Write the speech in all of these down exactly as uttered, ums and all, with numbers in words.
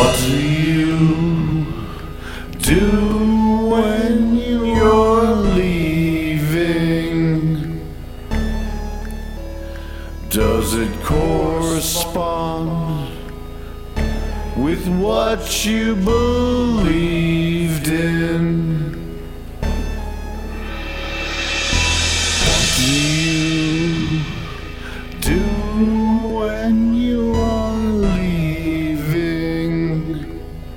What do you do when you're leaving? Does it correspond with what you believed in? What do you do when you are leaving?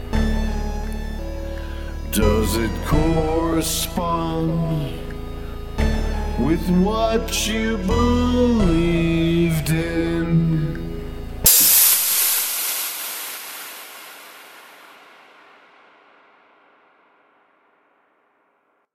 Does it correspond with what you believed in?